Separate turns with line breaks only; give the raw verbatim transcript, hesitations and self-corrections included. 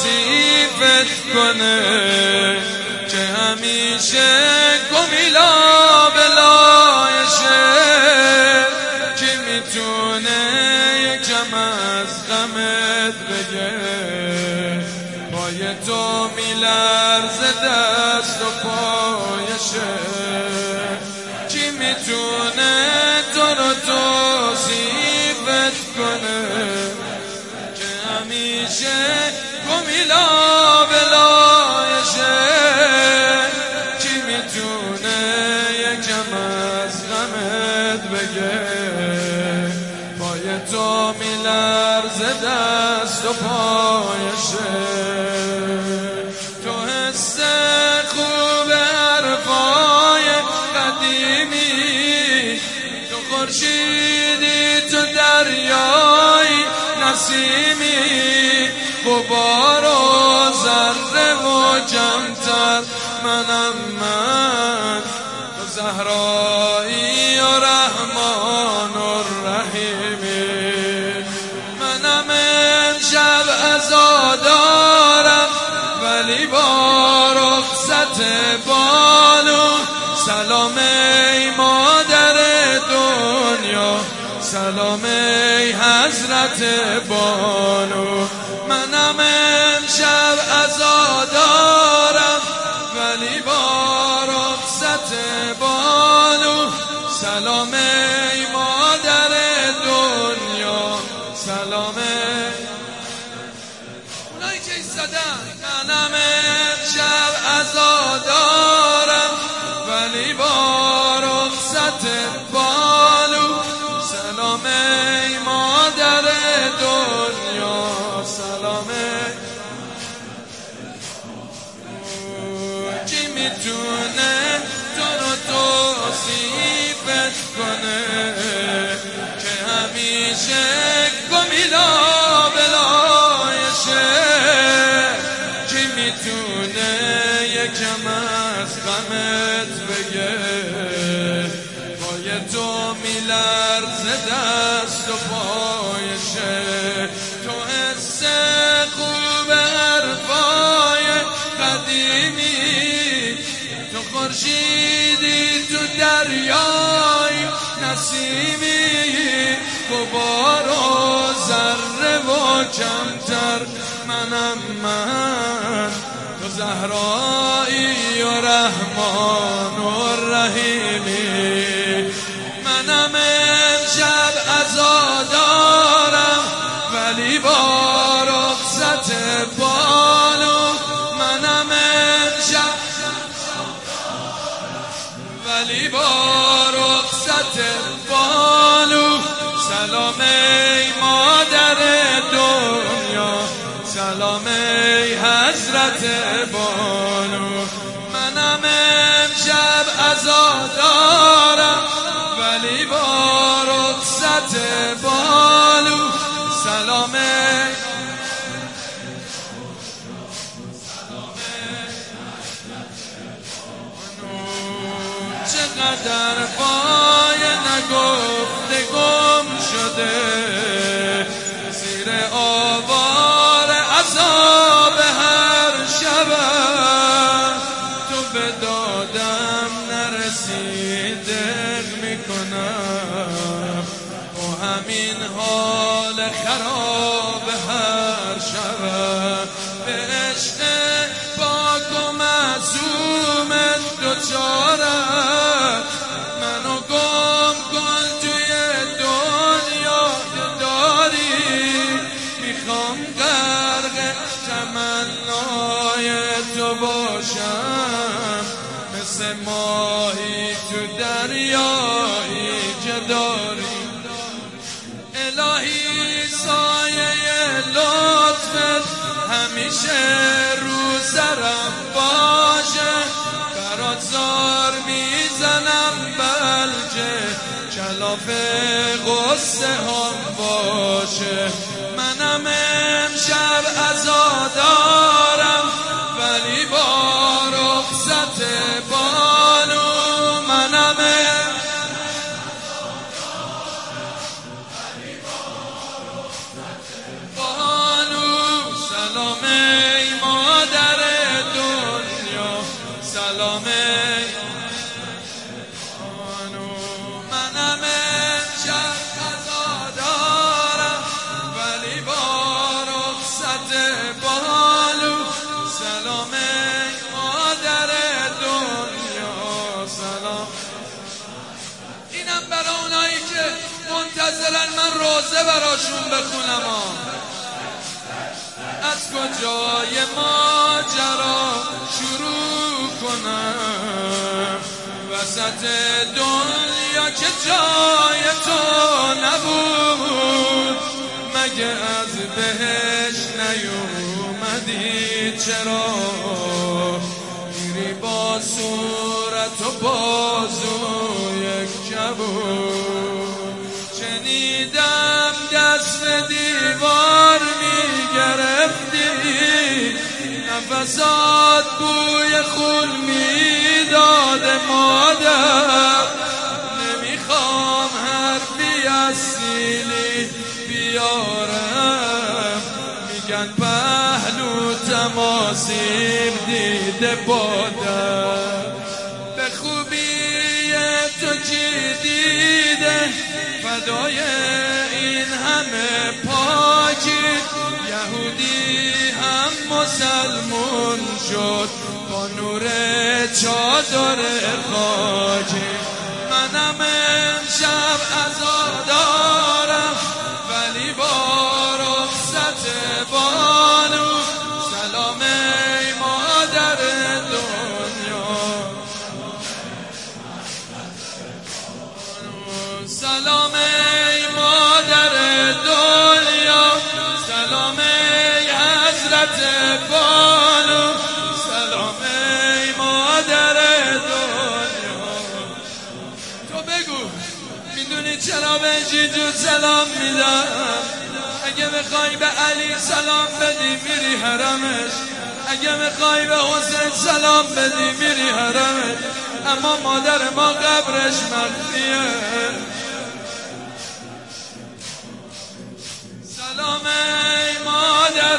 توصیفت کنه که همیشه گمیلا بلایشه. کی میتونه یکم از غمت بگه پای تو میلرزه دست و پایشه. کی میتونه تو رو توصیفت کنه که همیشه گمیلا بلایشه. کی میتونه یکم از غمت بگه پای تو میلرزه دست و پایشه. تو حس خوب حرفای قدیمی، تو خورشیدی تو دریای نسیمی، غبار و ذره و جمتر منم من، تو زهرایی و رحمان و رحیمی. منم امشب عزادارم ولی با رخصت بانو. سلام ای مادر دنیا، سلام ای حضرت بانو. منم امشب عزادارم ولی با رخصت بانو. سلام ای مادر دنیا، سلام اونایی که ایستادن. منم امشب عزادارم ولی با رخصت بانو. سلام ای مادر دنیا، سلام کی میتونه تو رو توصیفت کنه که همیشه گمیلا بلایشه. کی میتونه یکم از غمت بگه پای تو میلرزه دست و پایشه. تو حس خوب حرفای قدیمی، تو خورشیدی تو دریای نسیمی، غبار و ذره و کمتر منم من، تو زهرایی و رحمان و رحیمی. منم امشب عزادارم ولی با رخصت بانو. منم امشب ولی با رخصت بانو. سلام ای مادر دنیا، سلام ای حضرت بانو. منم امشب عزادارم ولی با رخصت بانو. سلام چقدر پای نگفته گم شده زیر آوار عذاب هر شب. تو به دادم نرسیده میکنم و همین حال خراب هر شب. به عشق پاک و معصوم دوچارم منو گم کن توی دنیا داری. میخوام غرق تمنای تو باشم مثل ماهی تو دریایی که داری. الهی سایه لطفت همیشه رو سرم باشه. برات زار میزنم بلکه کلاف غصه هم باشه. منم امشب عزادارم ولی با رخصت بانو. منم بانو. سلام روزه براشون بخونم ها. از کجای ماجرا شروع کنم، وسط دنیا که جای تو نبود، مگه از بهش نیومدی چرا؟ میری با صورت و بازوی کبود. شنیدم دست دیوار میگرفتی، نفسات بوی خون میداد مادر. نمیخوام حرفی از سیلی بیارم، میگن پهلو تماسیم دیده بادر. به خوبی تو کی دیده فدای این همه پاکی؟ یهودی هم مسلمون شد با نور چادر خاکی. منم امشب عزادارم ولی با رخصت بانو. سلام ای مادر دنیا، سلام ای مادر دنیا، سلام ای حضرت بانو، سلام ای مادر دنیا. تو بگو میدونی چرا به جیجو سلام میدم؟ اگه میخوای به علی سلام بدی میری حرمش، اگه میخوای به حسین سلام بدی میری حرمش، اما مادر ما قبرش مخفیه. سلام ای مادر